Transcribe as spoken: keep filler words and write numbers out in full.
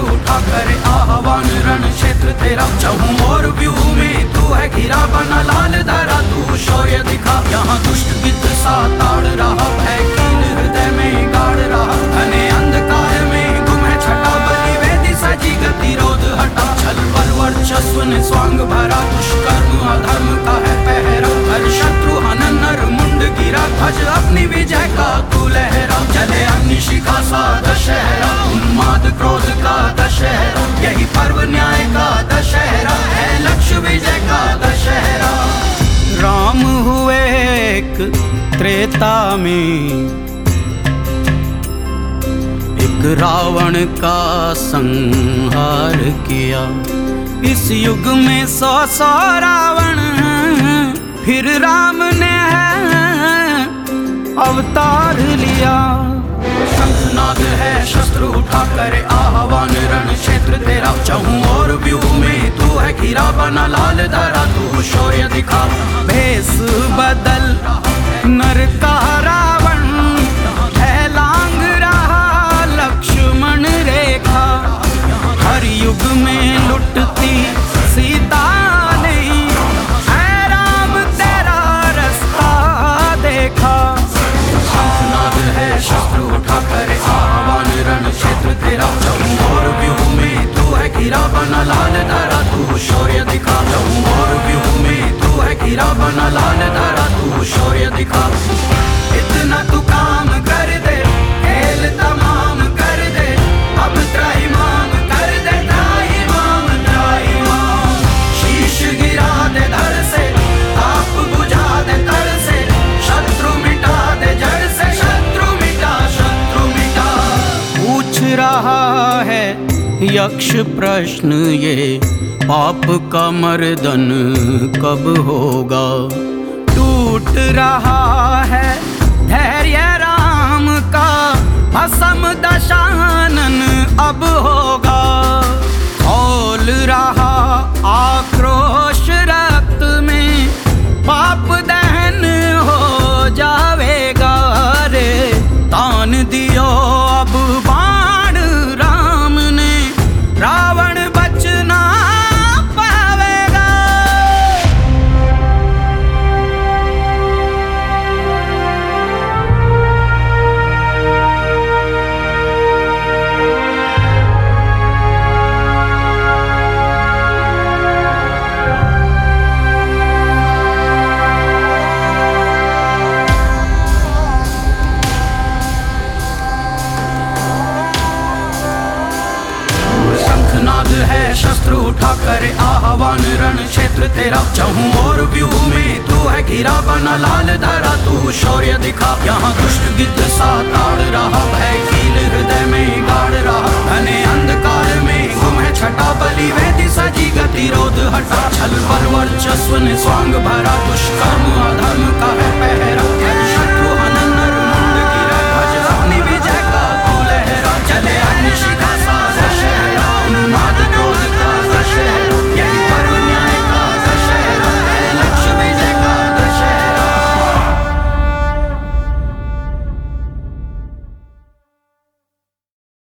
उठा करे आह्वान रण क्षेत्र तेरा चहूं और व्यूह में तू है घिरा बना लाल धरा तू शौर्य दिखा यहाँ दुष्ट गिद्ध सा ताड़ रहा है कील हृदय में गाड़ रहा घने अंधकार में गुम है छटा बलि वेदी सजी गतिरोध हटा छल बल वर्चस्व ने स्वांग भरा दुष्कर्म अधर्म का है पहरा हर शत्रु हनन नर मुंड गिरा ध्वज अपनी विजय का तू लहरा जले अग्नि शिखा सा दशहरा उन्माद क्रोध का दशहरा यही पर्व न्याय का दशहरा है लक्ष्य विजय का दशहरा। राम हुए एक त्रेता में एक रावण का संहार किया इस युग में सौ सौ रावण फिर राम ने अवतार लिया। शंखनाद है शस्त्र उठा करे आह्वान रण क्षेत्र तेरा चहूं और व्यूह में तू है घिरा बना लाल धरा तू शौर्य दिखा भेष बदल नर का रावण है लांग रहा लक्ष्मण रेखा हर युग में लुटती सीता नहीं है राम तेरा रास्ता देखा। शंखनाद है शस्त्र उठा करे आह्वान रण क्षेत्र तेरा चहूं और व्यूह में तू है घिरा बना लाल धरा तू शौर्य दिखा चहूं और व्यूह में तू है घिरा बना लाल धरा तू शौर्य दिखा। इतना तू काम कर दे खेल तमाम कर दे अब त्राहिमाम कर दे त्राहिमाम त्राहिमाम शीश गिरा दे धड़ से ताप बुझा दे तड़ से शत्रु मिटा दे जड़ से शत्रु मिटा शत्रु मिटा। पूछ रहा है यक्ष प्रश्न ये पाप का मर्दन कब होगा टूट रहा है धैर्य राम का भस्म दशानन अब होगा खोल रहा आक्रोश रक्त में पाप दहन हो जावेगा रे तान दियो अब बाण राम ने रावण बचना पावेगा। शंखनाद है शस्त्र उठा करे आह्वान रण क्षेत्र तेरा चहूं और व्यूह में तू है घिरा बना लाल धरा तू शौर्य दिखा यहाँ दुष्ट गिद्ध सा ताड़ रहा भय कील हृदय में गाड़ रहा घने अंधकार में गुम है छटा बलि वेदी सजी गतिरोध हटा छल बल वर्चस्व ने स्वांग भरा दुष्कर्म